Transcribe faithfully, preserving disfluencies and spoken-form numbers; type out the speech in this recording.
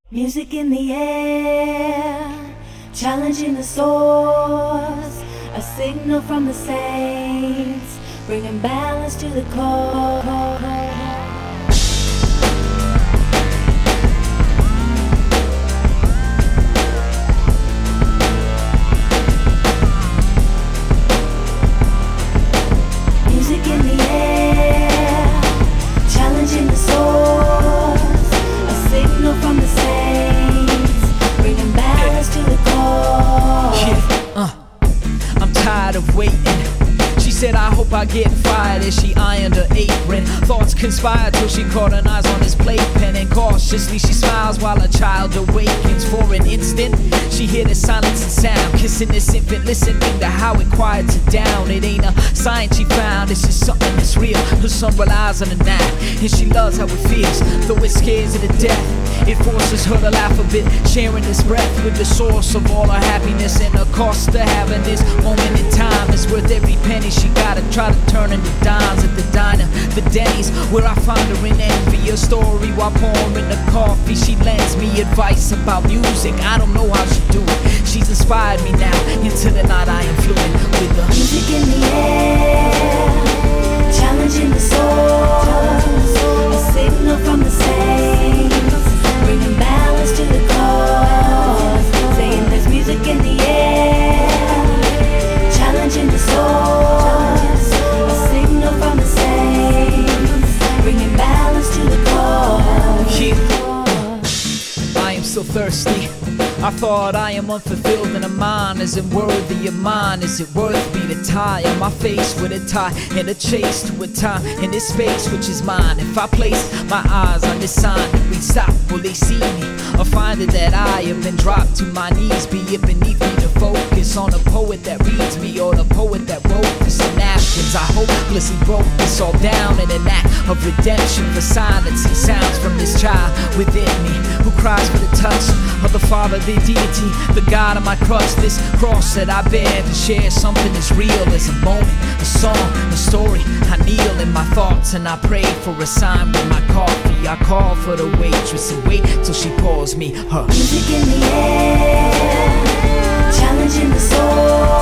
Music in the air, challenging the source, a signal from the saints, bringing balance to the core. Music in the air, challenging the source, a signal from the saints, bringing balance to the core. Yeah, uh, I'm tired of waiting. She said, I hope I get fired as she ironed her apron. Thoughts conspired till she caught her eyes on his playpen, and cautiously she smiles while a child awakens. For an instant, she hears the silence and sound, kissing this infant, listening to how it quiets her down. It ain't a science she found, it's just something that's real. Her son relies on her now, and she loves how it feels, though it scares her to death. It forces her to laugh a bit, sharing this breath with the source of all her happiness. And the cost of having this moment in time is worth every penny she gotta try to turn into dimes at the diner, the Denny's, where I find her in envy. A story while pouring the coffee. She lends me advice about music. I don't know how she do it. She's inspired me now. Into the night I am fluent with the music in the air, challenging the source, a signal from the saints, bringing balance to the cause. Saying there's music in the air, challenging the source, a signal from the saints, bringing balance to the cause. Yeah. I am so thirsty. I thought I am unfulfilled and a mind isn't worthy of mine. Is it worth me to tie on my face with a tie and a chase to a time in this space which is mine? If I place my eyes on this sign, we stop, will they see me? Or find it that I have been dropped to my knees? Be it beneath me to focus on a poet that reads me, or the poet that wrote this in napkins. I hopelessly broke this all down in an act of redemption for silencing sounds from this child within me, who cries for the touch of the Father, the deity, the God of my crutch. This cross that I bear to share something as real as a moment, a song, a story. I kneel in my thoughts and I pray for a sign with my coffee. I call for the waitress and wait till she pours me her music in the air, challenging the soul.